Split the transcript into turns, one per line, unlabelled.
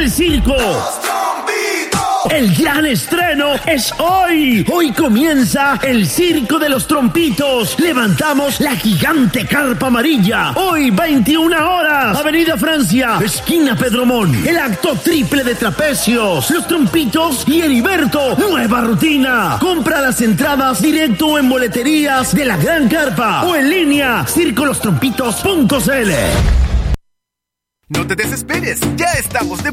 del circo. El gran estreno es hoy. Hoy comienza el Circo de los Trompitos. Levantamos la gigante carpa amarilla. Hoy 21 horas. Avenida Francia, esquina Pedromón. El acto triple de trapecios, los Trompitos y Heriberto. Nueva rutina. Compra las entradas directo o en boleterías de la Gran Carpa o en línea circolosтрompitos.cl.
No te desesperes, ya estamos de